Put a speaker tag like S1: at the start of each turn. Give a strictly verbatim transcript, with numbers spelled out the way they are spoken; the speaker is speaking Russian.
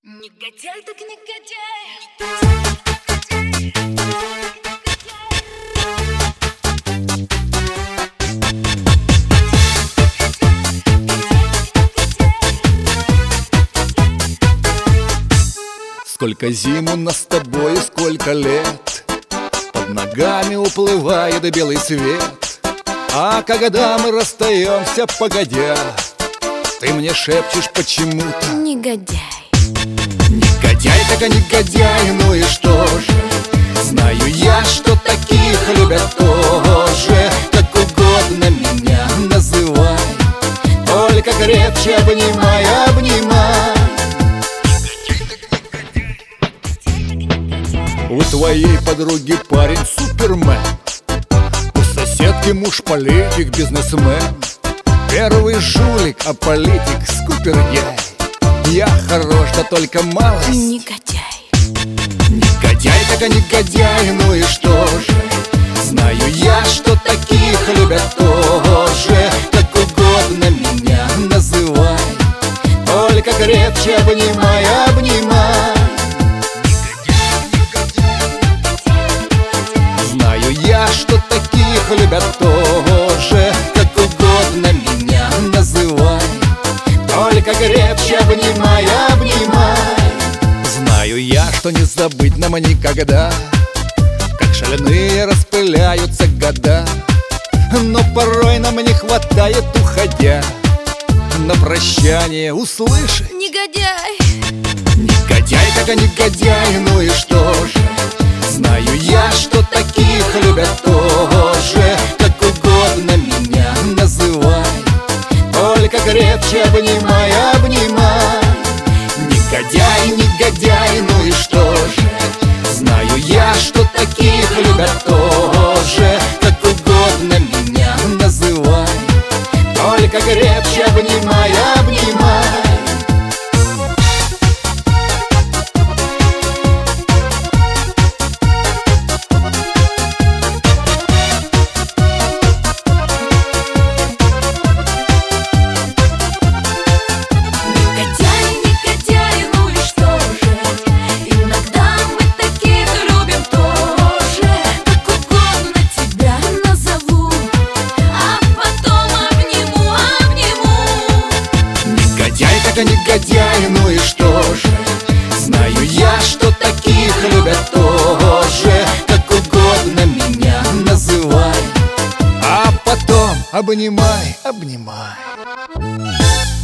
S1: Негодяй так негодяй.
S2: Сколько зим у нас с тобой, сколько лет, под ногами уплывает белый свет. А когда мы расстаемся, погодя, ты мне шепчешь почему-то:
S1: Негодяй.
S2: Негодяй так а негодяй, ну и что же? Знаю я, что таких любят тоже. Как угодно меня называй, только крепче обнимай, обнимай. У твоей подруги парень супермен, у соседки муж политик, бизнесмен. Первый жулик, а политик скупердяй. Я хорош, да только малость.
S1: Негодяй.
S2: Негодяй так а негодяй, ну и что же? Знаю я, что таких любят тоже. Как угодно меня называй, только крепче обнимай, обнимай. Знаю я, что таких любят тоже. Как угодно меня называй, только крепче обнимай, обнимай. Знаю я, что не забыть нам никогда, как шаленые распыляются года. Но порой нам не хватает, уходя, на прощание услышать:
S1: Негодяй.
S2: Негодяй так а негодяй, ну и что же? Знаю я, что таких любят тоже. Как угодно меня называй, только крепче обнимай, обнимай. Негодяй, негодяй, ну и что же? Знаю я, что таких любят тоже. Как угодно меня называй, только крепче обнимай, обнимай. Негодяй, ну и что же? Знаю я, что таких любят тоже. Как угодно меня называй, а потом обнимай, обнимай.